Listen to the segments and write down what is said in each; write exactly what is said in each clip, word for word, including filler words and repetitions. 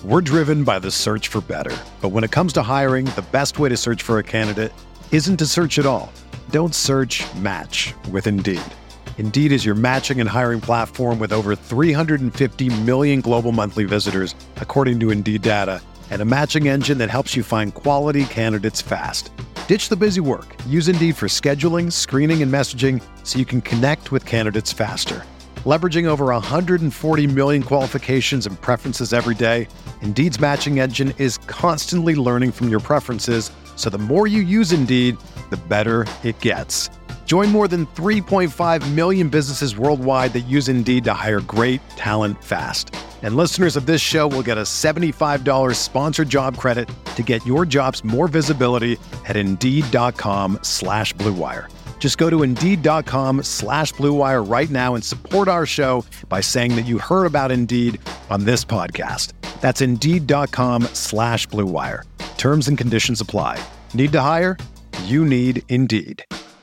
We're driven by the search for better. But when it comes to hiring, the best way to search for a candidate isn't to search at all. Don't search, match with Indeed. Indeed is your matching and hiring platform with over three hundred fifty million global monthly visitors, according to Indeed data, and a matching engine that helps you find quality candidates fast. Ditch the busy work. Use Indeed for scheduling, screening, and messaging so you can connect with candidates faster. Leveraging over one hundred forty million qualifications and preferences every day, Indeed's matching engine is constantly learning from your preferences, so the more you use Indeed, the better it gets. Join more than three point five million businesses worldwide that use Indeed to hire great talent fast. And listeners of this show will get a seventy-five dollars sponsored job credit to get your jobs more visibility at Indeed.com slash Blue Wire. Just go to Indeed.com slash Blue Wire right now and support our show by saying that you heard about Indeed on this podcast. That's Indeed.com slash Blue Wire. Terms and conditions apply. Need to hire? You need Indeed.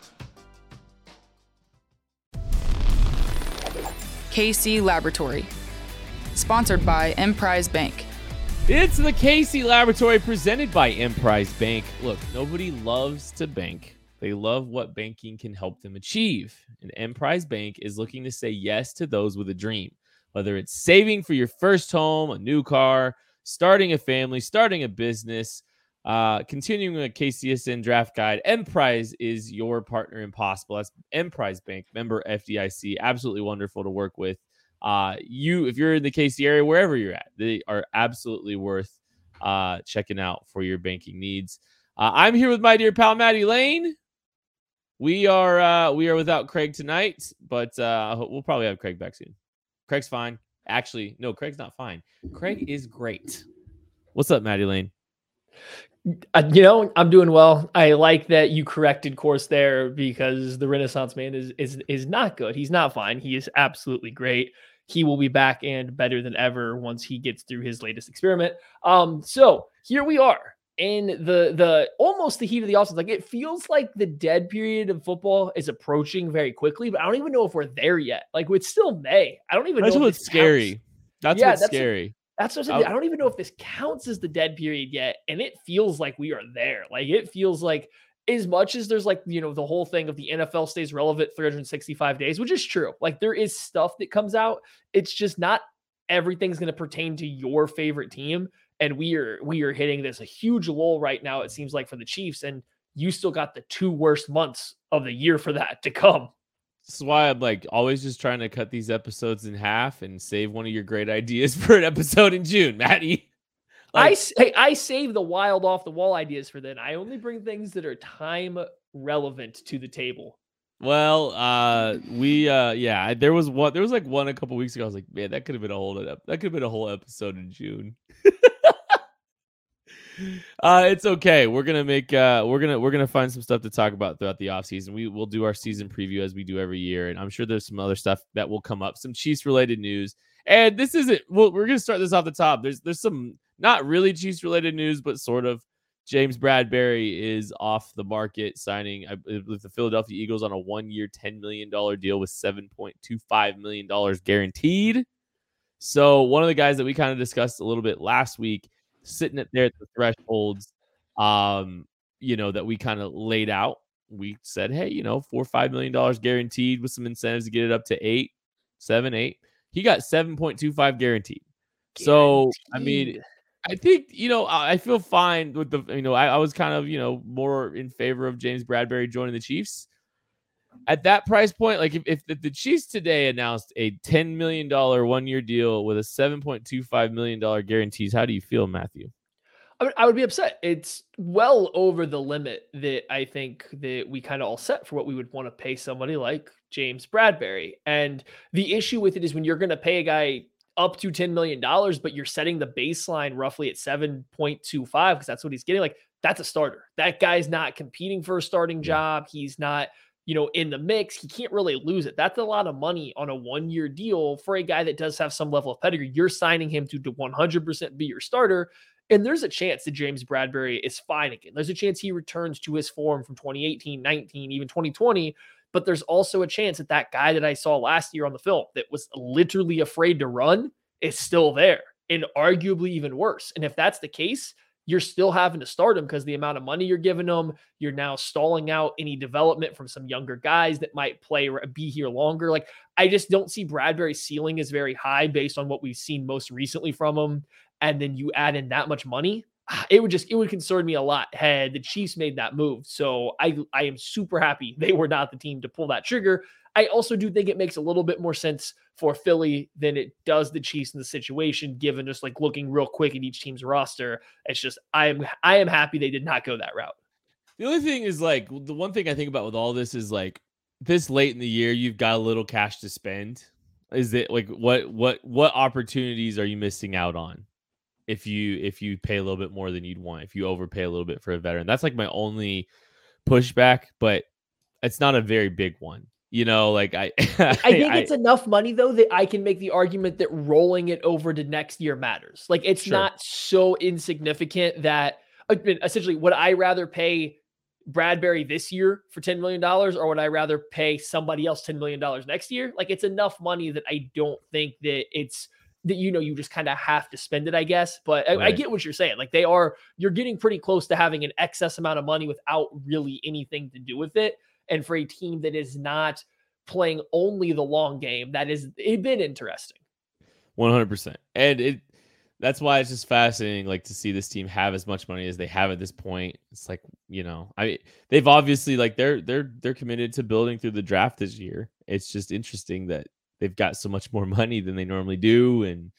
K C Laboratory, sponsored by Emprise Bank. It's the K C Laboratory presented by Emprise Bank. Look, nobody loves to bank. They love what banking can help them achieve. And Emprise Bank is looking to say yes to those with a dream. Whether it's saving for your first home, a new car, starting a family, starting a business, uh, continuing a K C S N draft guide, Emprise is your partner in possible. That's Emprise Bank, member F D I C. Absolutely wonderful to work with. Uh, you, if you're in the K C area, wherever you're at, they are absolutely worth uh, checking out for your banking needs. Uh, I'm here with my dear pal, Maddie Lane. We are uh, we are without Craig tonight, but uh, we'll probably have Craig back soon. Craig's fine. Actually, no, Craig's not fine. Craig is great. What's up, Maddie Lane? Uh, you know, I'm doing well. I like that you corrected course there because the Renaissance man is is is not good. He's not fine. He is absolutely great. He will be back and better than ever once he gets through his latest experiment. Um, so here we are in the the almost the heat of the offseason. Like, it feels like the dead period of football is approaching very quickly, but I don't even know if we're there yet. Like, it's still May. I don't even That's know. What's if scary. Counts. That's yeah, what's that's scary. What, that's what I'm saying. I don't even know if this counts as the dead period yet, and it feels like we are there. Like, it feels like, as much as there's, like, you know, the whole thing of the N F L stays relevant three hundred sixty-five days, which is true. Like, there is stuff that comes out. It's just not everything's going to pertain to your favorite team. And we are we are hitting this a huge lull right now, it seems like, for the Chiefs. And you still got the two worst months of the year for that to come. This is why I'm like always just trying to cut these episodes in half and save one of your great ideas for an episode in June, Maddie. Like, I, hey, I save the wild off the wall ideas for then. I only bring things that are time relevant to the table. Well, uh, we, uh, yeah, there was one, there was like one a couple weeks ago. I was like, man, that could have been a whole, that could have been a whole episode in June. uh, it's okay. We're going to make, uh, we're going to, we're going to find some stuff to talk about throughout the off season. We will do our season preview as we do every year. And I'm sure there's some other stuff that will come up, some Chiefs related news. And this isn't, well, we're going to start this off the top. There's, there's some not really Chiefs related news, but sort of. James Bradberry is off the market, signing with the Philadelphia Eagles on a one-year, ten million dollars deal with seven point two five million dollars guaranteed. So one of the guys that we kind of discussed a little bit last week, sitting at there at the thresholds, um, you know, that we kind of laid out. We said, hey, you know, four or five million dollars guaranteed with some incentives to get it up to eight, seven, eight. He got seven point two five guaranteed. guaranteed. So, I mean, I think, you know, I feel fine with the, you know, I, I was kind of, you know, more in favor of James Bradberry joining the Chiefs. At that price point, like if, if, if the Chiefs today announced a ten million dollars one-year deal with a seven point two five million dollars guarantees, how do you feel, Matthew? I mean, I would be upset. It's well over the limit that I think that we kind of all set for what we would want to pay somebody like James Bradberry. And the issue with it is when you're going to pay a guy up to ten million dollars, but you're setting the baseline roughly at seven point two five because that's what he's getting. Like, that's a starter. That guy's not competing for a starting job. He's not, you know, in the mix. He can't really lose it. That's a lot of money on a one-year deal for a guy that does have some level of pedigree. You're signing him to one hundred percent be your starter. And there's a chance that James Bradberry is fine again. There's a chance he returns to his form from twenty eighteen, nineteen, even twenty twenty. But there's also a chance that that guy that I saw last year on the film that was literally afraid to run is still there. and arguably even worse. And if that's the case, you're still having to start him because the amount of money you're giving them, you're now stalling out any development from some younger guys that might play or be here longer. Like, I just don't see Bradbury's ceiling is very high based on what we've seen most recently from him. And then you add in that much money, it would just, it would concern me a lot had the Chiefs made that move. So I, I am super happy they were not the team to pull that trigger. I also do think it makes a little bit more sense for Philly than it does the Chiefs in the situation, given just like looking real quick at each team's roster. It's just, I am, I am happy they did not go that route. The only thing is like, the one thing I think about with all this is like this late in the year, you've got a little cash to spend. Is it like, what, what, what opportunities are you missing out on? If you if you pay a little bit more than you'd want, if you overpay a little bit for a veteran, that's like my only pushback, but it's not a very big one. You know, like I I think I, it's I, enough money though that I can make the argument that rolling it over to next year matters. Like it's sure. not so insignificant that I mean, essentially would I rather pay Bradbury this year for ten million dollars or would I rather pay somebody else ten million dollars next year? Like it's enough money that I don't think that it's that, you know, you just kind of have to spend it, I guess. But I, right. I get what you're saying. Like they are, you're getting pretty close to having an excess amount of money without really anything to do with it. And for a team that is not playing only the long game, that is, it's been interesting. one hundred percent. And it, that's why it's just fascinating, like to see this team have as much money as they have at this point. It's like, you know, I mean, they've obviously like they're, they're, they're committed to building through the draft this year. It's just interesting that they've got so much more money than they normally do. And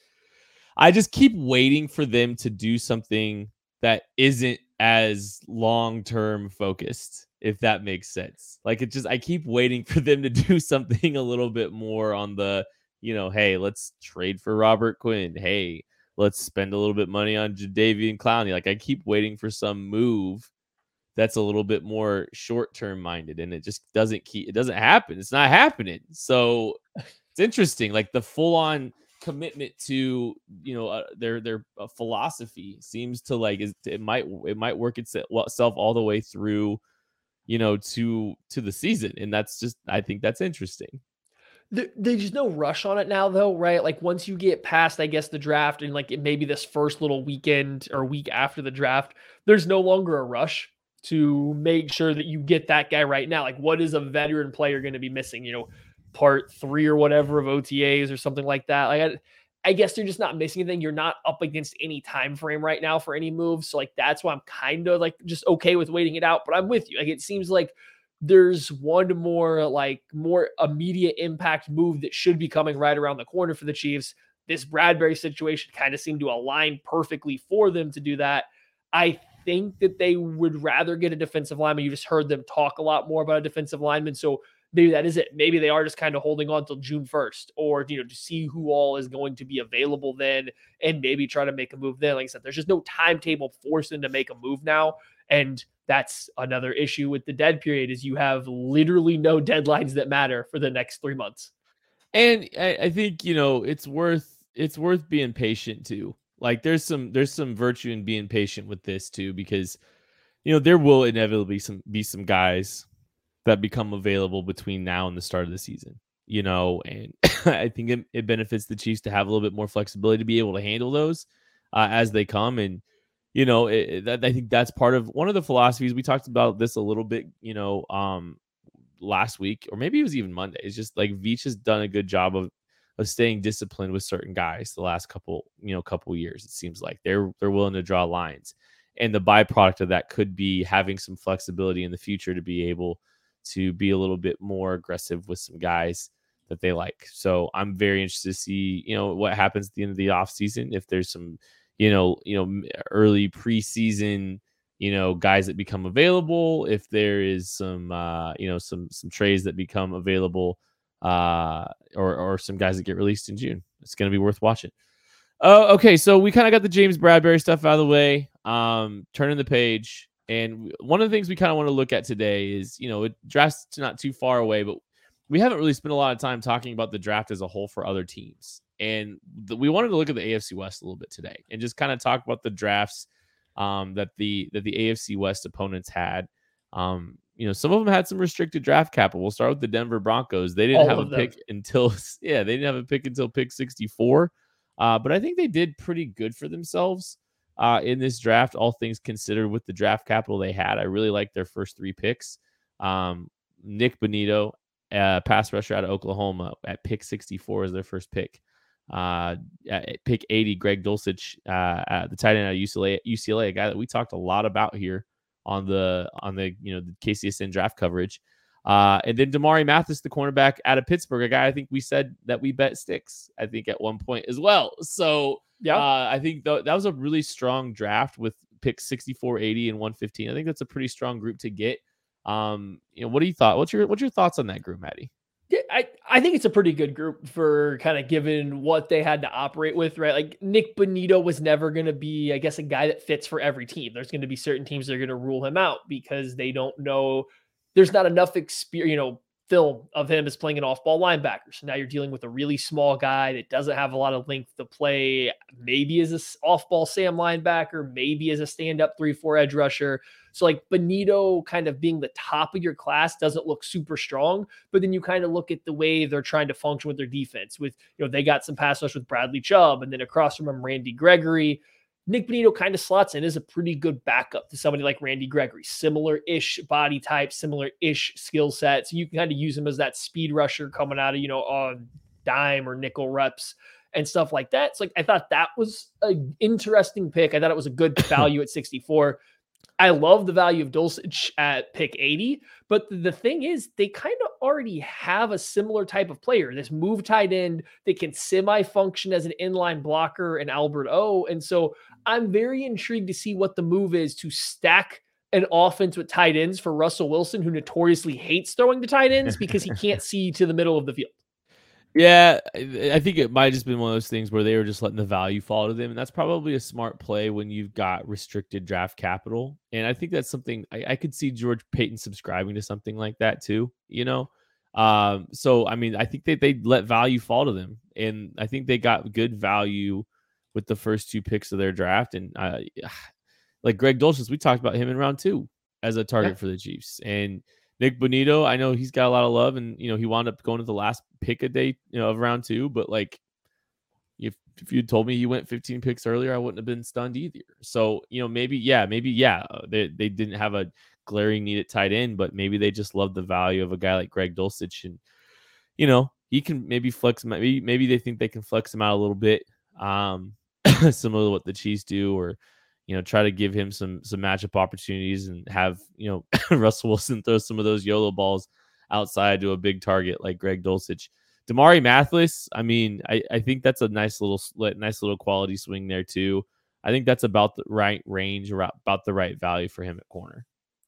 I just keep waiting for them to do something that isn't as long-term focused, if that makes sense. Like it just, I keep waiting for them to do something a little bit more on the, you know, hey, let's trade for Robert Quinn. Hey, let's spend a little bit money on Jadeveon Clowney. Like I keep waiting for some move that's a little bit more short-term minded, and it just doesn't keep, it doesn't happen. It's not happening. So it's interesting, like the full-on commitment to, you know, uh, their their uh, philosophy seems to like is it might it might work itself all the way through, you know, to to the season, and that's just, I think that's interesting. There, there's no rush on it now, though, right? Like once you get past, I guess, the draft and like it maybe this first little weekend or week after the draft, there's no longer a rush to make sure that you get that guy right now. Like, what is a veteran player going to be missing? You know, part three or whatever of O T As or something like that. Like, I, I guess they're just not missing anything. You're not up against any time frame right now for any moves. So like, that's why I'm kind of like just okay with waiting it out, but I'm with you. Like, it seems like there's one more like more immediate impact move that should be coming right around the corner for the Chiefs. This Bradbury situation kind of seemed to align perfectly for them to do that. I think that they would rather get a defensive lineman. You just heard them talk a lot more about a defensive lineman. So maybe that is it. Maybe they are just kind of holding on till June first, or, you know, to see who all is going to be available then and maybe try to make a move then. Like I said, there's just no timetable forcing to make a move now. And that's another issue with the dead period is you have literally no deadlines that matter for the next three months. And I, I think, you know, it's worth, it's worth being patient too. Like there's some, there's some virtue in being patient with this too, because, you know, there will inevitably some be some guys that become available between now and the start of the season, you know, and I think it, it benefits the Chiefs to have a little bit more flexibility to be able to handle those uh, as they come. And, you know, it, it, that, I think that's part of one of the philosophies. We talked about this a little bit, you know, um, last week, or maybe it was even Monday. It's just like Veach has done a good job of, of staying disciplined with certain guys the last couple, you know, couple years. It seems like they're, they're willing to draw lines, and the byproduct of that could be having some flexibility in the future to be able to be a little bit more aggressive with some guys that they like. So I'm very interested to see, you know, what happens at the end of the offseason. If there's some, you know, you know, early preseason, you know, guys that become available, if there is some, uh, you know, some, some trades that become available, uh, or, or some guys that get released in June, it's going to be worth watching. Oh, uh, okay. So we kind of got the James Bradbury stuff out of the way, um, turning the page. And one of the things we kind of want to look at today is, you know, it draft's not too far away, but we haven't really spent a lot of time talking about the draft as a whole for other teams. And the, we wanted to look at the A F C West a little bit today and just kind of talk about the drafts um, that the that the A F C West opponents had. Um, you know, some of them had some restricted draft capital. We'll start with the Denver Broncos. They didn't All have a them. pick until, yeah, they didn't have a pick until pick sixty-four. Uh, but I think they did pretty good for themselves uh, in this draft, all things considered, with the draft capital they had. I really liked their first three picks. Um, Nick Bonito, uh, pass rusher out of Oklahoma, at pick sixty-four is their first pick. Uh, at pick eighty, Greg Dulcich, uh, at the tight end out of U C L A, U C L A, a guy that we talked a lot about here on the on the you know the K C S N draft coverage. Uh, and then Damari Mathis, the cornerback out of Pittsburgh, a guy I think we said that we bet sticks, I think, at one point as well. So yeah, uh, I think th- that was a really strong draft with picks sixty-four, eighty, and one fifteen. I think that's a pretty strong group to get. Um, you know, what do you thought? What's your what's your thoughts on that group, Maddie? Yeah, I, I think it's a pretty good group for kind of given what they had to operate with, right? Like Nick Bonito was never going to be, I guess, a guy that fits for every team. There's going to be certain teams that are going to rule him out because they don't know. There's not enough experience, you know, film of him as playing an off-ball linebacker. So now you're dealing with a really small guy that doesn't have a lot of length to play, maybe as a off-ball Sam linebacker, maybe as a stand-up three four edge rusher. So like Bonito kind of being the top of your class doesn't look super strong, but then you kind of look at the way they're trying to function with their defense with, you know, they got some pass rush with Bradley Chubb, and then across from him, Randy Gregory. Nick Bonito kind of slots in as a pretty good backup to somebody like Randy Gregory, similar-ish body type, similar-ish skill set. So you can kind of use him as that speed rusher coming out of, you know, on dime or nickel reps and stuff like that. So like, I thought that was an interesting pick. I thought it was a good value at sixty-four. I love the value of Dulcich at pick eighty, but the thing is they kind of already have a similar type of player, this move tight end that can semi-function as an inline blocker in Albert O. And so I'm very intrigued to see what the move is to stack an offense with tight ends for Russell Wilson, who notoriously hates throwing to tight ends because he can't see to the middle of the field. Yeah, I think it might have just been one of those things where they were just letting the value fall to them. And that's probably a smart play when you've got restricted draft capital. And I think that's something I, I could see George Paton subscribing to something like that too, you know? Um, so, I mean, I think that they let value fall to them. And I think they got good value with the first two picks of their draft. And uh, like Greg Dulcich, we talked about him in round two as a target yeah. for the Chiefs. And Nick Bonito, I know he's got a lot of love, and you know he wound up going to the last pick a day, you know, of round two. But like, if if you told me he went fifteen picks earlier, I wouldn't have been stunned either. So you know, maybe yeah, maybe yeah, they they didn't have a glaring need at tight end, but maybe they just love the value of a guy like Greg Dulcich, and you know he can maybe flex. Maybe maybe they think they can flex him out a little bit, um, similar to what the Chiefs do, or. You know, try to give him some some matchup opportunities and have, you know, Russell Wilson throw some of those YOLO balls outside to a big target like Greg Dulcich. Damari Mathis, I mean, I, I think that's a nice little nice little quality swing there too. I think that's about the right range, about the right value for him at corner.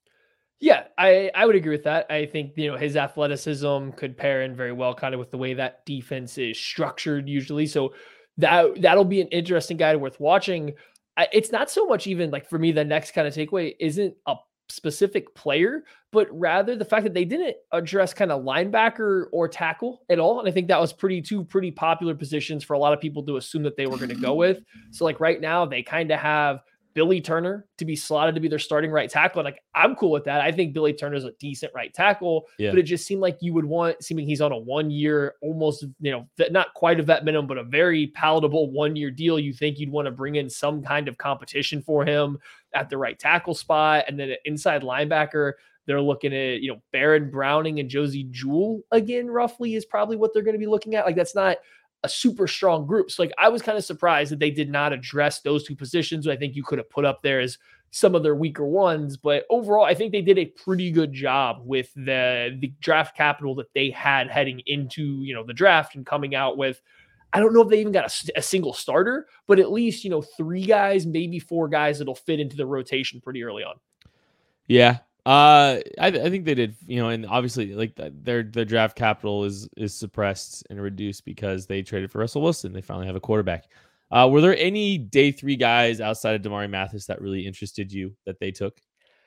Yeah, I, I would agree with that. I think, you know, his athleticism could pair in very well kind of with the way that defense is structured usually. So that that'll be an interesting guy worth watching. I, it's not so much even like for me, the next kind of takeaway isn't a specific player, but rather the fact that they didn't address kind of linebacker or tackle at all. And I think that was pretty two pretty popular positions for a lot of people to assume that they were going to go with. So like right now they kind of have Billy Turner to be slotted to be their starting right tackle. And like, I'm cool with that. I think Billy Turner is a decent right tackle, yeah. but it just seemed like you would want, seeming he's on a one year, almost, you know, not quite a vet minimum, but a very palatable one year deal. You think you'd want to bring in some kind of competition for him at the right tackle spot. And then an inside linebacker, they're looking at, you know, Baron Browning and Josie Jewell again, roughly is probably what they're going to be looking at. Like that's not a super strong group. So like, I was kind of surprised that they did not address those two positions. I think you could have put up there as some of their weaker ones, but overall, I think they did a pretty good job with the, the draft capital that they had heading into, you know, the draft and coming out with, I don't know if they even got a, a single starter, but at least, you know, three guys, maybe four guys that'll fit into the rotation pretty early on. Yeah. Uh, I, I think they did, you know, and obviously like their, their draft capital is, is suppressed and reduced because they traded for Russell Wilson. They finally have a quarterback. Uh, were there any day three guys outside of Damari Mathis that really interested you that they took?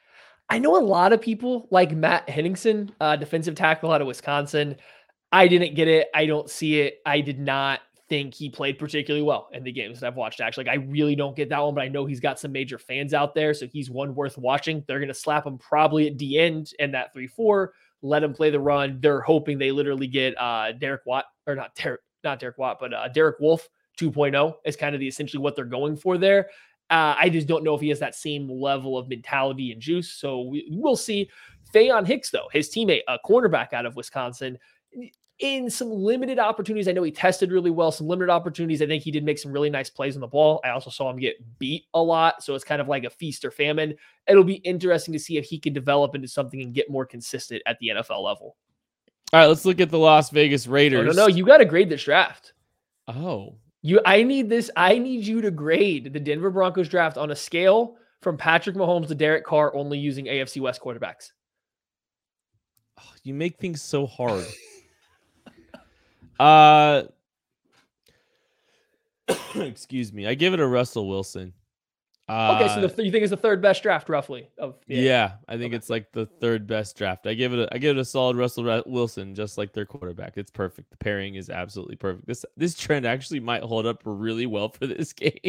I know a lot of people like Matt Henningsen, uh, defensive tackle out of Wisconsin. I didn't get it. I don't see it. I did not think he played particularly well in the games that I've watched. Actually, like, I really don't get that one, but I know he's got some major fans out there, so he's one worth watching. They're going to slap him probably at the end and that three four, let him play the run. They're hoping they literally get uh, Derek Watt, or not Derek, not Derek Watt, but uh, Derek Wolfe two point oh is kind of the essentially what they're going for there. Uh, I just don't know if he has that same level of mentality and juice. So we, we'll see. Faion Hicks, though, his teammate, a cornerback out of Wisconsin, in some limited opportunities. I know he tested really well, some limited opportunities. I think he did make some really nice plays on the ball. I also saw him get beat a lot. So it's kind of like a feast or famine. It'll be interesting to see if he can develop into something and get more consistent at the N F L level. All right, let's look at the Las Vegas Raiders. No, no, no, you got to grade this draft. Oh, you, I need this. I need you to grade the Denver Broncos draft on a scale from Patrick Mahomes to Derek Carr, only using A F C West quarterbacks. Oh, you make things so hard. uh, excuse me. I give it a Russell Wilson. Uh, okay, so the th- you think it's the third best draft, roughly? Of yeah, yeah I think okay. It's like the third best draft. I give it a, I give it a solid Russell Wilson, just like their quarterback. It's perfect. The pairing is absolutely perfect. This this trend actually might hold up really well for this game.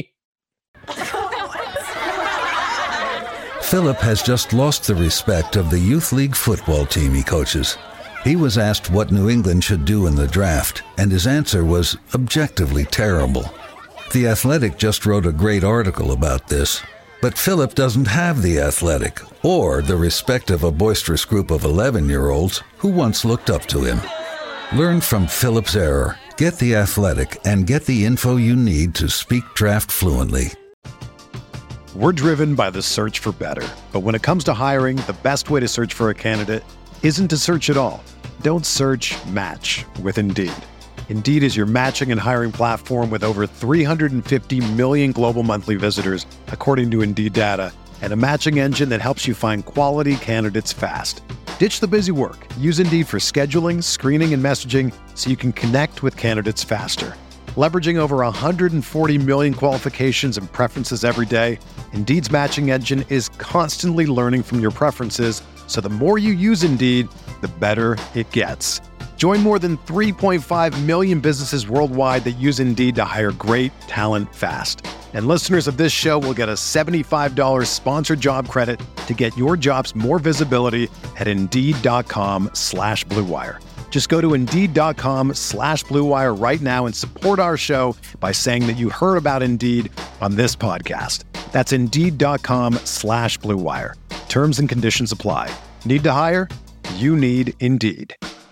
Philip has just lost the respect of the youth league football team he coaches. He was asked what New England should do in the draft, and his answer was objectively terrible. The Athletic just wrote a great article about this, but Philip doesn't have the Athletic or the respect of a boisterous group of eleven-year-olds who once looked up to him. Learn from Philip's error, get the Athletic, and get the info you need to speak draft fluently. We're driven by the search for better, but when it comes to hiring, the best way to search for a candidate isn't to search at all. Don't search, match with Indeed. Indeed is your matching and hiring platform with over three hundred fifty million global monthly visitors, according to Indeed data, and a matching engine that helps you find quality candidates fast. Ditch the busy work. Use Indeed for scheduling, screening, and messaging so you can connect with candidates faster. Leveraging over one hundred forty million qualifications and preferences every day, Indeed's matching engine is constantly learning from your preferences, so the more you use Indeed, the better it gets. Join more than three point five million businesses worldwide that use Indeed to hire great talent fast. And listeners of this show will get a seventy-five dollars sponsored job credit to get your jobs more visibility at Indeed.com slash Blue Wire. Just go to Indeed.com slash Blue Wire right now and support our show by saying that you heard about Indeed on this podcast. That's Indeed.com slash Blue Wire. Terms and conditions apply. Need to hire? You need Indeed.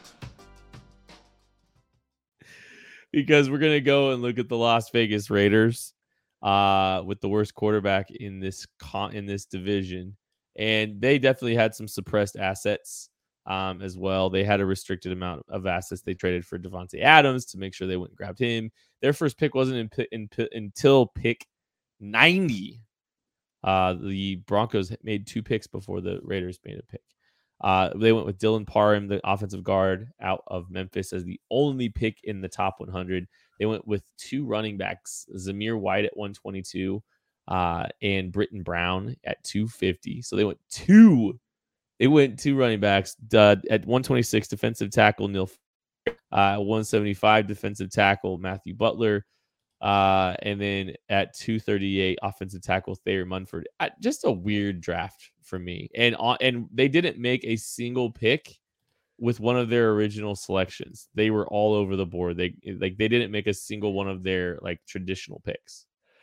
Because we're going to go and look at the Las Vegas Raiders uh, with the worst quarterback in this con- in this division. And they definitely had some suppressed assets um, as well. They had a restricted amount of assets. They traded for Devontae Adams to make sure they went and grabbed him. Their first pick wasn't in, in, in, until pick ninety. Uh, the Broncos made two picks before the Raiders made a pick. Uh, they went with Dylan Parham, the offensive guard out of Memphis, as the only pick in the top one hundred. They went with two running backs, Zamir White at one twenty-two uh, and Britton Brown at two fifty. So they went two. They went two running backs. Uh, at one twenty-six, defensive tackle Neil. Uh, one seventy-five, defensive tackle Matthew Butler. Uh, and then at two thirty-eight, offensive tackle Thayer Munford. Uh, just a weird draft for me. And on, and they didn't make a single pick with one of their original selections. They were all over the board. They like they didn't make a single one of their like traditional picks.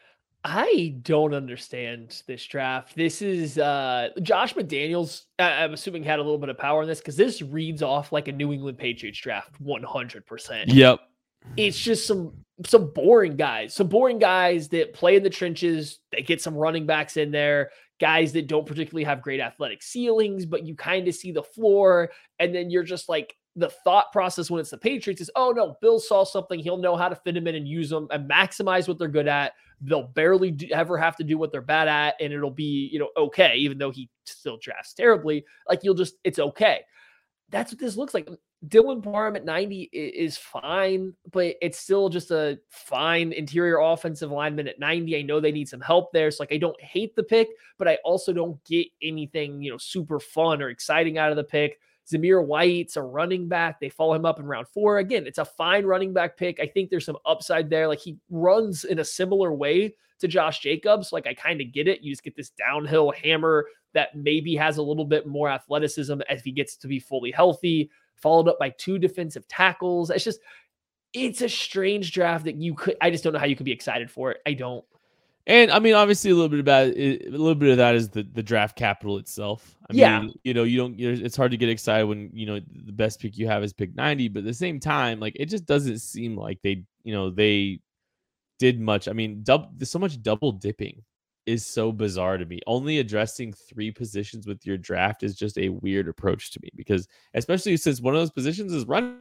I don't understand this draft. This is uh, Josh McDaniels. I'm assuming had a little bit of power in this because this reads off like a New England Patriots draft, one hundred percent. Yep. It's just some some boring guys, some boring guys that play in the trenches. They get some running backs in there, guys that don't particularly have great athletic ceilings, but you kind of see the floor. And then you're just like, the thought process when it's the Patriots is, oh no, Bill saw something. He'll know how to fit them in and use them and maximize what they're good at. They'll barely do, ever have to do what they're bad at. And it'll be, you know, okay. Even though he still drafts terribly, like you'll just, it's okay. That's what this looks like. Dylan Parham at ninety is fine, but it's still just a fine interior offensive lineman at ninety. I know they need some help there. So like, I don't hate the pick, but I also don't get anything, you know, super fun or exciting out of the pick. Zamir White's a running back. They follow him up in round four. Again, it's a fine running back pick. I think there's some upside there. Like he runs in a similar way to Josh Jacobs. Like I kind of get it. You just get this downhill hammer that maybe has a little bit more athleticism as he gets to be fully healthy, followed up by two defensive tackles. It's just, it's a strange draft that you could, I just don't know how you could be excited for it. I don't. And I mean, obviously, a little bit about it, a little bit of that is the, the draft capital itself. I yeah. mean, you know, you don't. It's hard to get excited when you know the best pick you have is pick ninety, but at the same time, like it just doesn't seem like they, you know, they did much. I mean, dub, so much double dipping is so bizarre to me. Only addressing three positions with your draft is just a weird approach to me because, especially since one of those positions is running.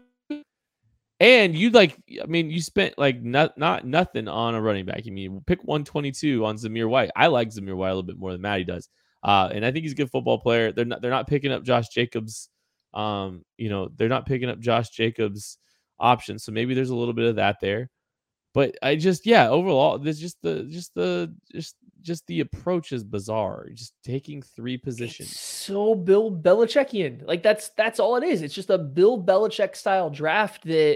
And you like, I mean, you spent like not not nothing on a running back. I mean, pick one twenty-two on Zamir White. I like Zamir White a little bit more than Matty does, uh, and I think he's a good football player. They're not they're not picking up Josh Jacobs. Um, you know, they're not picking up Josh Jacobs options. So maybe there's a little bit of that there. But I just, yeah, overall, there's just the just the just just the approach is bizarre. Just taking three positions. It's so Bill Belichickian. Like that's that's all it is. It's just a Bill Belichick style draft that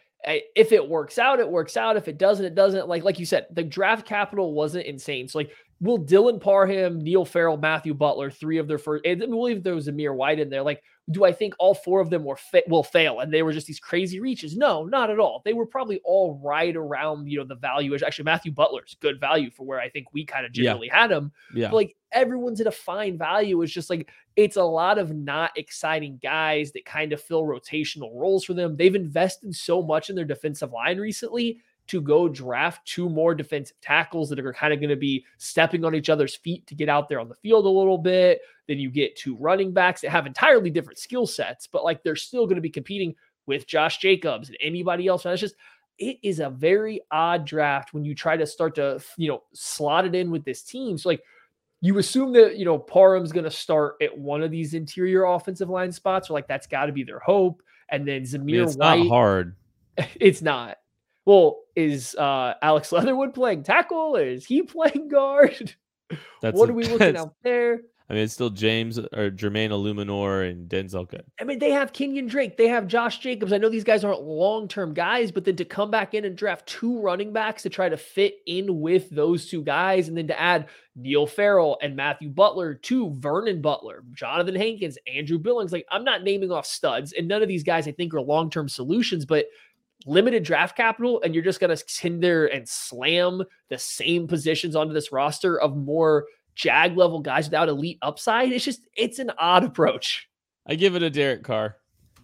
if it works out, it works out. If it doesn't, it doesn't. Like like you said, the draft capital wasn't insane. So like, will Dylan Parham, Neil Farrell, Matthew Butler, three of their first, and I believe there was Zamir White in there. Like, do I think all four of them were fa- will fail and they were just these crazy reaches? No, not at all. They were probably all right around, you know, the value. Actually, Matthew Butler's good value for where I think we kind of generally yeah. had him. Yeah. But like everyone's at a fine value. It's just like, it's a lot of not exciting guys that kind of fill rotational roles for them. They've invested so much in their defensive line recently to go draft two more defensive tackles that are kind of going to be stepping on each other's feet to get out there on the field a little bit. Then you get two running backs that have entirely different skill sets, but like they're still going to be competing with Josh Jacobs and anybody else. And it's just, it is a very odd draft when you try to start to, you know, slot it in with this team. So like you assume that, you know, Parham's going to start at one of these interior offensive line spots, or like that's got to be their hope. And then Zamir I mean, it's White. It's not hard. It's not. Well, is uh, Alex Leatherwood playing tackle? Is he playing guard? That's what a, are we looking out there? I mean, it's still James or Jermaine Illuminor and Denzel Good. I mean, they have Kenyon Drake. They have Josh Jacobs. I know these guys aren't long-term guys, but then to come back in and draft two running backs to try to fit in with those two guys, and then to add Neil Farrell and Matthew Butler to Vernon Butler, Jonathan Hankins, Andrew Billings. Like, I'm not naming off studs, and none of these guys I think are long-term solutions, but limited draft capital, and you're just going to hinder and slam the same positions onto this roster of more Jag level guys without elite upside. It's just, it's an odd approach. I give it a Derek Carr.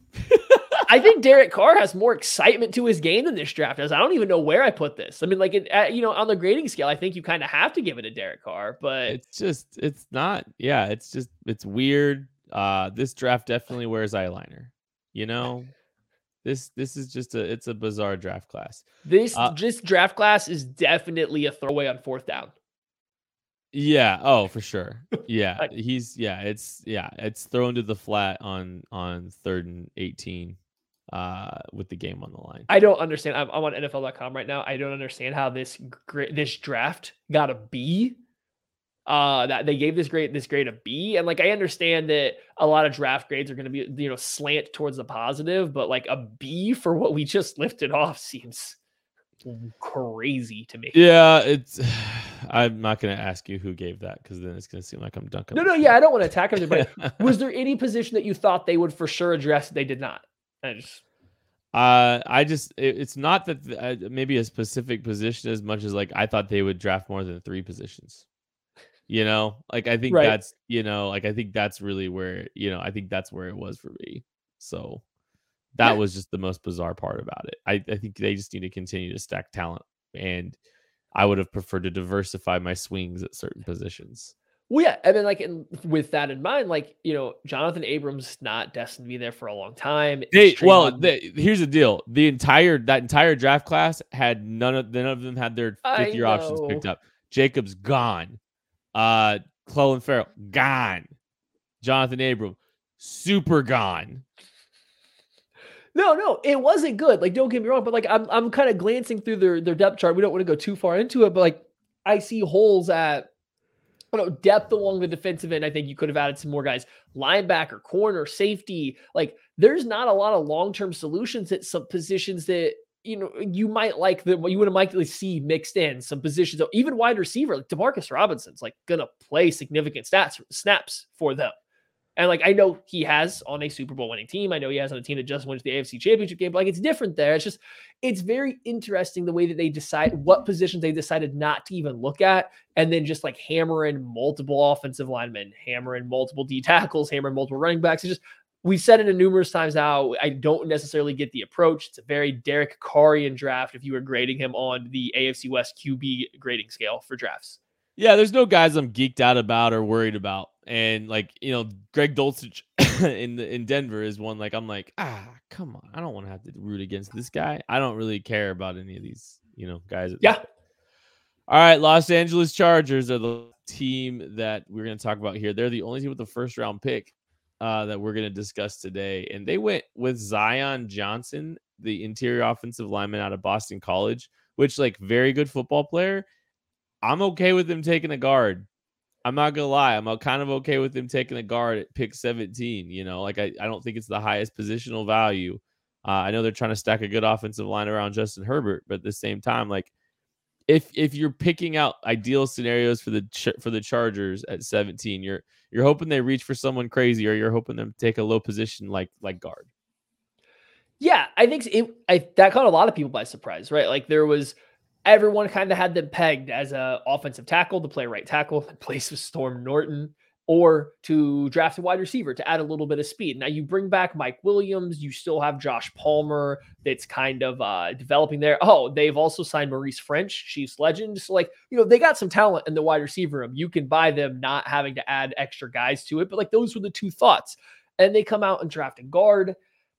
I think Derek Carr has more excitement to his game than this draft does. I don't even know where I put this. I mean, like, it, uh, you know, on the grading scale, I think you kind of have to give it a Derek Carr, but it's just, it's not, yeah, it's just, it's weird. Uh, this draft definitely wears eyeliner, you know? This this is just a it's a bizarre draft class. This uh, this draft class is definitely a throwaway on fourth down. Yeah. Oh, for sure. Yeah. He's yeah. It's yeah. It's thrown to the flat on on third and eighteen, uh, with the game on the line. I don't understand. I'm, I'm on N F L dot com right now. I don't understand how this great this draft got a B. Uh, that they gave this grade, this grade a B. And like, I understand that a lot of draft grades are going to be, you know, slant towards the positive, but like a B for what we just lifted off seems crazy to me. Yeah. It's, I'm not going to ask you who gave that, because then it's going to seem like I'm dunking. No, no. Yeah. I don't want to attack everybody. Was there any position that you thought they would for sure address that they did not? I just, uh, I just, it, it's not that uh, maybe a specific position as much as like, I thought they would draft more than three positions. You know, like, I think right. that's, you know, like, I think that's really where, you know, I think that's where it was for me. So that yeah. was just the most bizarre part about it. I, I think they just need to continue to stack talent, and I would have preferred to diversify my swings at certain positions. Well, yeah. I mean, like, in, with that in mind, like, you know, Jonathan Abrams not destined to be there for a long time. They, well, the, here's the deal. The entire, that entire draft class had none of, none of them had their fifth year options picked up. Jacobs gone. Uh, Clelin Ferrell gone. Jonathan Abram super gone. No, no, it wasn't good. Like, don't get me wrong, but like, I'm I'm kind of glancing through their their depth chart. We don't want to go too far into it, but like, I see holes at, I don't know, depth along the defensive end. I think you could have added some more guys, linebacker, corner, safety. Like, there's not a lot of long term solutions at some positions that, you know, you might like the, you would have likely see mixed in some positions, even wide receiver, like Demarcus Robinson's like going to play significant stats snaps for them. And like, I know he has on a Super Bowl winning team. I know he has on a team that just went to the A F C Championship game, but like, it's different there. It's just, it's very interesting the way that they decide what positions they decided not to even look at. And then just like hammer in multiple offensive linemen, hammer in multiple D tackles, hammer in multiple running backs. It's just, we've said it numerous times now. I don't necessarily get the approach. It's a very Derek Carrian draft if you were grading him on the A F C West Q B grading scale for drafts. Yeah, there's no guys I'm geeked out about or worried about. And like, you know, Greg Dulcich in the, in Denver is one like, I'm like, ah, come on. I don't want to have to root against this guy. I don't really care about any of these, you know, guys. Yeah. All right. Los Angeles Chargers are the team that we're going to talk about here. They're the only team with the first round pick uh, that we're going to discuss today. And they went with Zion Johnson, the interior offensive lineman out of Boston College, which like very good football player. I'm okay with him taking a guard. I'm not going to lie. I'm kind of okay with him taking a guard at pick seventeen. You know, like I, I don't think it's the highest positional value. Uh, I know they're trying to stack a good offensive line around Justin Herbert, but at the same time, like if if you're picking out ideal scenarios for the for the Chargers at seventeen, you're you're hoping they reach for someone crazy, or you're hoping them to take a low position like like guard. Yeah, I think it, I, that caught a lot of people by surprise, right? Like there was. Everyone kind of had them pegged as a offensive tackle to play right tackle in place of Storm Norton, or to draft a wide receiver to add a little bit of speed. Now you bring back Mike Williams. You still have Josh Palmer that's kind of uh, developing there. Oh, they've also signed Maurice French, Chiefs legend. So like, you know, they got some talent in the wide receiver room. You can buy them not having to add extra guys to it. But like those were the two thoughts. And they come out and draft a guard.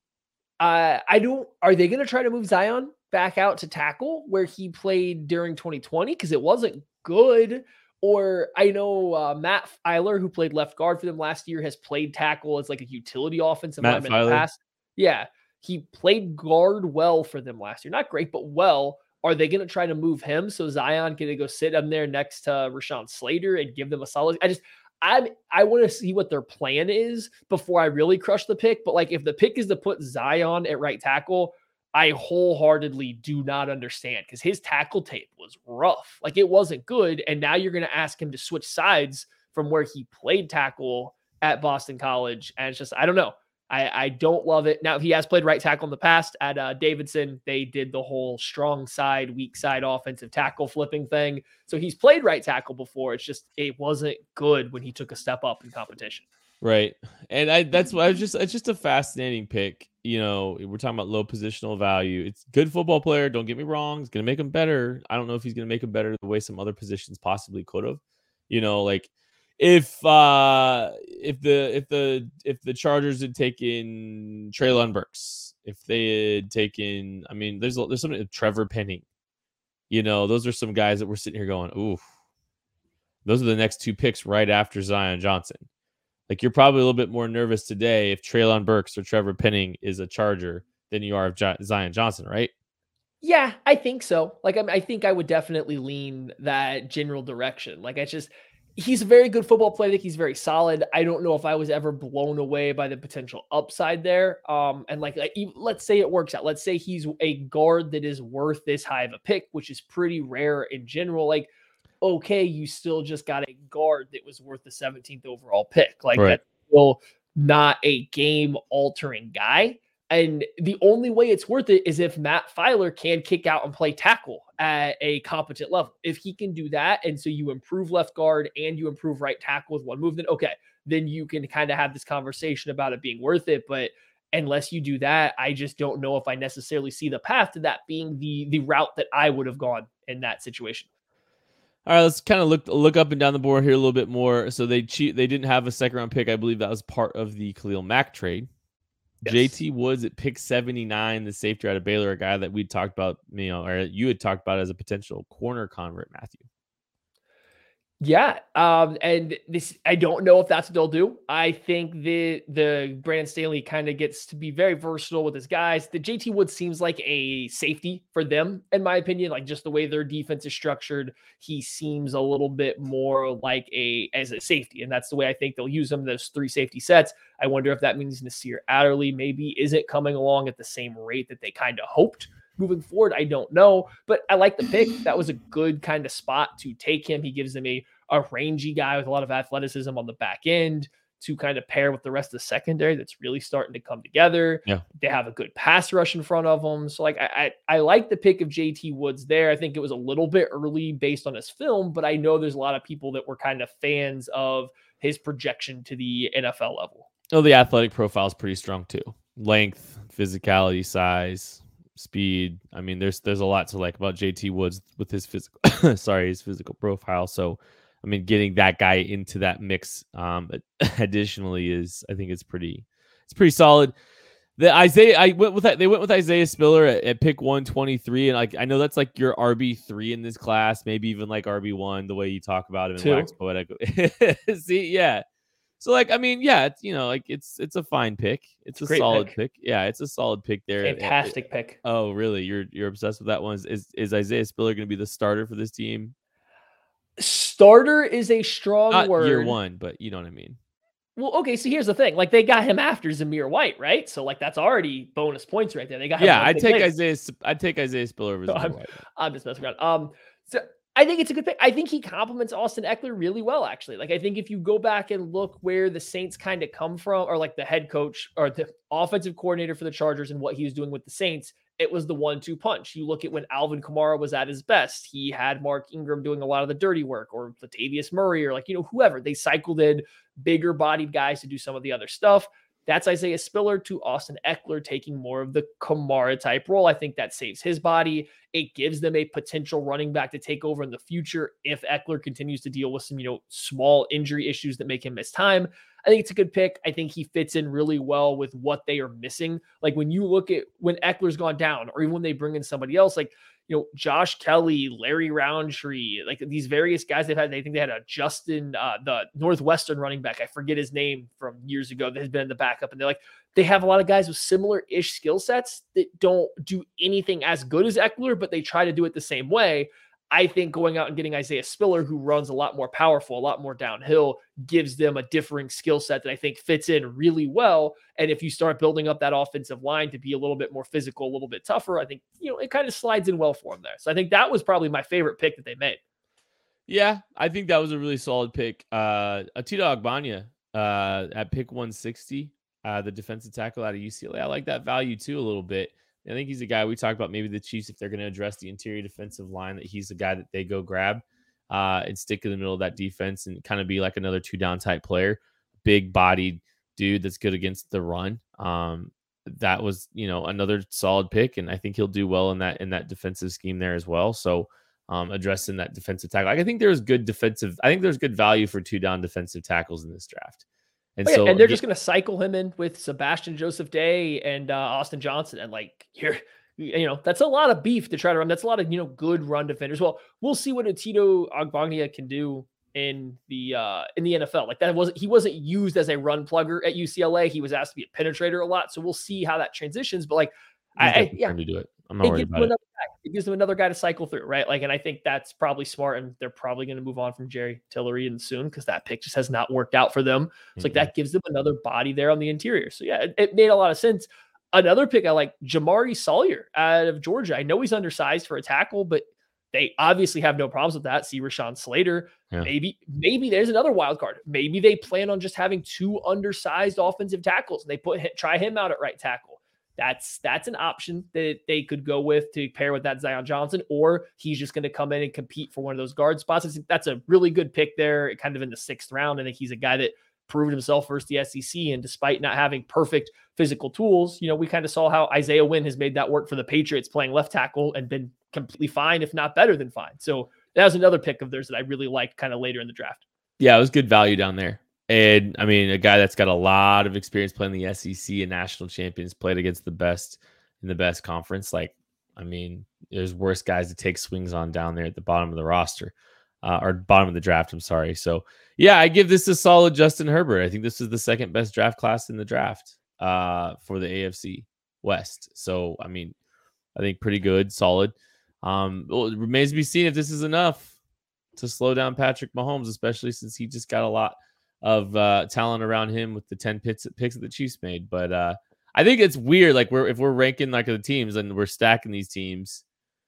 Uh, I don't, are they going to try to move Zion back out to tackle where he played during twenty twenty? Because it wasn't good. Or I know uh, Matt Filer, who played left guard for them last year, has played tackle as like a utility offensive lineman in the past. Yeah, he played guard well for them last year. Not great, but well. Are they going to try to move him so Zion can go sit up there next to Rashawn Slater and give them a solid? I just, I I want to see what their plan is before I really crush the pick. But like, if the pick is to put Zion at right tackle, I wholeheartedly do not understand, because his tackle tape was rough. Like it wasn't good. And now you're going to ask him to switch sides from where he played tackle at Boston College. And it's just, I don't know. I, I don't love it. Now, he has played right tackle in the past at uh, Davidson. They did the whole strong side, weak side offensive tackle flipping thing. So he's played right tackle before. It's just, it wasn't good when he took a step up in competition. Right. And I, that's why I was just, it's just a fascinating pick. You know, we're talking about low positional value. It's a good football player. Don't get me wrong. It's going to make him better. I don't know if he's going to make him better the way some other positions possibly could have. You know, like if, uh, if the, if the, if the Chargers had taken Treylon Burks, if they had taken, I mean, there's, there's something, Trevor Penning, you know, those are some guys that we're sitting here going, ooh, those are the next two picks right after Zion Johnson. Like you're probably a little bit more nervous today if Treylon Burks or Trevor Penning is a Charger than you are of J- Zion Johnson, right? Yeah, I think so. Like, I, I think I would definitely lean that general direction. Like, it's just, he's a very good football player. I think he's very solid. I don't know if I was ever blown away by the potential upside there. Um, and like, like, let's say it works out. Let's say he's a guard that is worth this high of a pick, which is pretty rare in general. Like, okay, you still just got a guard that was worth the seventeenth overall pick. Like right. That's still not a game altering guy. And the only way it's worth it is if Matt Filer can kick out and play tackle at a competent level. If he can do that, and so you improve left guard and you improve right tackle with one move, then okay, then you can kind of have this conversation about it being worth it. But unless you do that, I just don't know if I necessarily see the path to that being the the route that I would have gone in that situation. All right, let's kind of look look up and down the board here a little bit more. So they cheat. They didn't have a second round pick. I believe that was part of the Khalil Mack trade. Yes. J T Woods at pick seventy-nine, the safety out of Baylor, a guy that we talked about, you know, or you had talked about as a potential corner convert, Matthew. Yeah, um, and this, I don't know if that's what they'll do. I think the the Brandon Staley kind of gets to be very versatile with his guys. The J T Woods seems like a safety for them, in my opinion. Like just the way their defense is structured, he seems a little bit more like a as a safety, and that's the way I think they'll use him. Those three safety sets. I wonder if that means Nasir Adderley maybe isn't coming along at the same rate that they kind of hoped. Moving forward, I don't know, but I like the pick. That was a good kind of spot to take him. He gives them a, a rangy guy with a lot of athleticism on the back end. to kind of pair with the rest of the secondary that's really starting to come together. Yeah. They have a good pass rush in front of them. So like I, I I like the pick of J T Woods there. I think it was a little bit early based on his film, but I know there's a lot of people that were kind of fans of his projection to the N F L level. Oh, the athletic profile is pretty strong too. Length, physicality, size, speed. I mean, there's there's a lot to like about J T Woods with his physical sorry, his physical profile. So I mean, getting that guy into that mix, um, additionally, is I think it's pretty, it's pretty solid. The Isaiah, I went with that. They went with Isaiah Spiller at, at pick one twenty-three, and like I know that's like your R B three in this class, maybe even like R B one. The way you talk about him in Two. Wax Poetic. See, yeah. So like, I mean, yeah, it's, you know, like it's it's a fine pick. It's a Great solid pick. pick. Yeah, it's a solid pick there. Fantastic It- pick. oh, really? You're you're obsessed with that one? Is is, is Isaiah Spiller going to be the starter for this team? Starter is a strong Not word. year one, but you know what I mean. Well, okay, so here's the thing. Like they got him after Zamir White, right? So like that's already bonus points right there. They got him Yeah, one I'd pick take later. Isaiah. I'd take Isaiah Spiller over No, Zamir I'm- White. I'm just messing around. Um, so I think it's a good pick. I think he complements Austin Eckler really well, actually. Like I think if you go back and look where the Saints kind of come from, or like the head coach or the offensive coordinator for the Chargers and what he was doing with the Saints, it was the one two punch. You look at when Alvin Kamara was at his best, he had Mark Ingram doing a lot of the dirty work, or Latavius Murray, or like, you know, whoever. They cycled in bigger bodied guys to do some of the other stuff. That's Isaiah Spiller to Austin Eckler taking more of the Kamara type role. I think that saves his body. It gives them a potential running back to take over in the future if Eckler continues to deal with some, you know, small injury issues that make him miss time. I think it's a good pick. I think he fits in really well with what they are missing. Like when you look at when Eckler's gone down, or even when they bring in somebody else, like, you know, Josh Kelly, Larry Roundtree, like these various guys they've had. They think they had a Justin, uh, the Northwestern running back. I forget his name from years ago that has been in the backup. And they're like, they have a lot of guys with similar-ish skill sets that don't do anything as good as Eckler, but they try to do it the same way. I think going out and getting Isaiah Spiller, who runs a lot more powerful, a lot more downhill, gives them a differing skill set that I think fits in really well. And if you start building up that offensive line to be a little bit more physical, a little bit tougher, I think, you know, it kind of slides in well for them there. So I think that was probably my favorite pick that they made. Yeah, I think that was a really solid pick. Uh, Atito Ogbanya uh, at pick one sixty, uh, the defensive tackle out of U C L A. I like that value too a little bit. I think he's a guy we talked about. Maybe the Chiefs, if they're going to address the interior defensive line, that he's the guy that they go grab uh, and stick in the middle of that defense and kind of be like another two down type player, big bodied dude that's good against the run. Um, that was, you know, another solid pick, and I think he'll do well in that in that defensive scheme there as well. So um, addressing that defensive tackle, like, I think there's good defensive. I think there's good value for two down defensive tackles in this draft. And Oh, yeah, so, and they're just going to cycle him in with Sebastian Joseph Day and uh, Austin Johnson. And like, you're, you know, that's a lot of beef to try to run. That's a lot of, you know, good run defenders. Well, we'll see what Atito Ogbanya can do in the uh, in the N F L. Like that wasn't, he wasn't used as a run plugger at U C L A. He was asked to be a penetrator a lot. So we'll see how that transitions. But like, I, I yeah, to do it. I'm not it worried gives, about them it. another guy. It gives them another guy to cycle through, right? Like, and I think that's probably smart, and they're probably going to move on from Jerry Tillery and soon because that pick just has not worked out for them. It's like Mhm. that gives them another body there on the interior. So yeah, it, it made a lot of sense. Another pick I like, Jamari Sawyer out of Georgia. I know he's undersized for a tackle, but they obviously have no problems with that. See Rashawn Slater. Yeah. Maybe, maybe there's another wild card. Maybe they plan on just having two undersized offensive tackles and they put try him out at right tackle. That's that's an option that they could go with to pair with that Zion Johnson, or he's just going to come in and compete for one of those guard spots. It's, that's a really good pick there, kind of in the sixth round. I think he's a guy that proved himself versus the S E C, and despite not having perfect physical tools, you know, we kind of saw how Isaiah Wynn has made that work for the Patriots playing left tackle and been completely fine, if not better than fine. So that was another pick of theirs that I really liked kind of later in the draft. Yeah, it was good value down there. And I mean, a guy that's got a lot of experience playing the S E C and national champions, played against the best in the best conference. Like, I mean, there's worse guys to take swings on down there at the bottom of the roster, uh, or bottom of the draft. I'm sorry. So yeah, I give this a solid Justin Herbert. I think this is the second best draft class in the draft uh, for the A F C West. So, I mean, I think pretty good, solid. Um, well, it remains to be seen if this is enough to slow down Patrick Mahomes, especially since he just got a lot of uh, talent around him with the ten picks, picks that the Chiefs made. But uh, I think it's weird. Like we're if we're ranking like the teams and we're stacking these teams,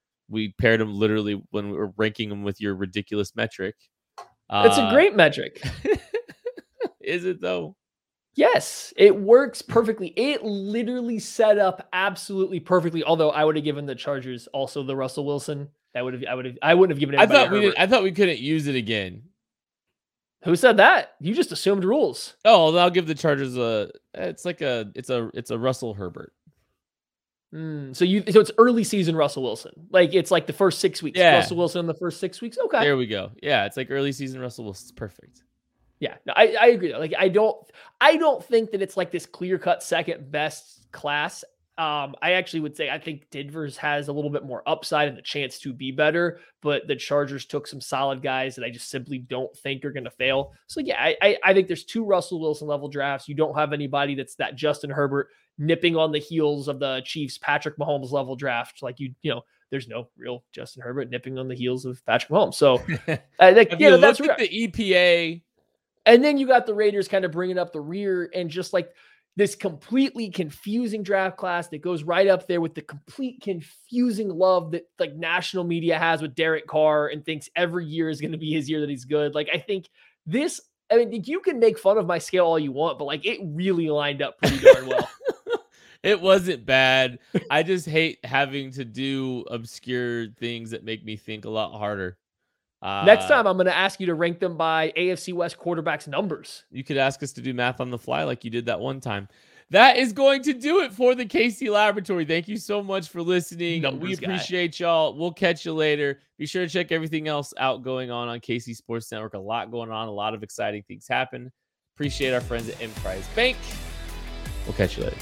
we paired them literally when we were ranking them with your ridiculous metric. It's Uh, a great metric. Is it though? Yes, it works perfectly. It literally set up absolutely perfectly. Although I would have given the Chargers also the Russell Wilson. That would have I would have I wouldn't have given I anybody thought we Herbert. did. I thought we couldn't use it again. Who said that? You just assumed rules. Oh, well, I'll give the Chargers a. It's like a. It's a. It's a Russell Herbert. Mm, so you so it's early season Russell Wilson. Like it's like the first six weeks. Yeah. Russell Wilson in the first six weeks. Okay. There we go. Yeah, it's like early season Russell Wilson's perfect. Yeah, no, I, I agree. Like I don't I don't think that it's like this clear-cut second best class. Um, I actually would say I think Denver's has a little bit more upside and the chance to be better, but the Chargers took some solid guys that I just simply don't think are going to fail. So yeah, I, I I think there's two Russell Wilson level drafts. You don't have anybody that's that Justin Herbert nipping on the heels of the Chiefs Patrick Mahomes level draft. Like you, you know, there's no real Justin Herbert nipping on the heels of Patrick Mahomes. So I think Have you you know, that's looked at right. the E P A? And then you got the Raiders kind of bringing up the rear and just like this completely confusing draft class that goes right up there with the complete confusing love that like national media has with Derek Carr and thinks every year is going to be his year that he's good. Like, I think this, I mean, you can make fun of my scale all you want, but like it really lined up pretty darn well. It wasn't bad. I just hate having to do obscure things that make me think a lot harder. Uh, Next time, I'm going to ask you to rank them by A F C West quarterbacks numbers. You could ask us to do math on the fly like you did that one time. That is going to do it for the K C Laboratory. Thank you so much for listening. Numbers we guy. appreciate y'all. We'll catch you later. Be sure to check everything else out going on on K C Sports Network. A lot going on. A lot of exciting things happen. Appreciate our friends at Emprise Bank. We'll catch you later.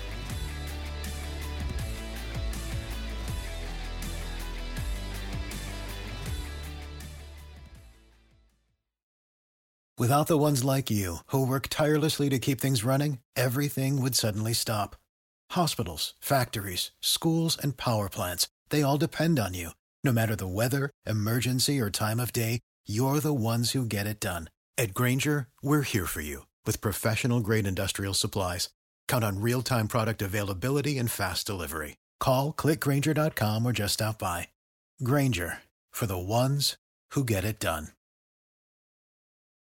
Without the ones like you, who work tirelessly to keep things running, everything would suddenly stop. Hospitals, factories, schools, and power plants, they all depend on you. No matter the weather, emergency, or time of day, you're the ones who get it done. At Grainger, we're here for you with professional-grade industrial supplies. Count on real-time product availability and fast delivery. Call, click Grainger dot com, or just stop by. Grainger, for the ones who get it done.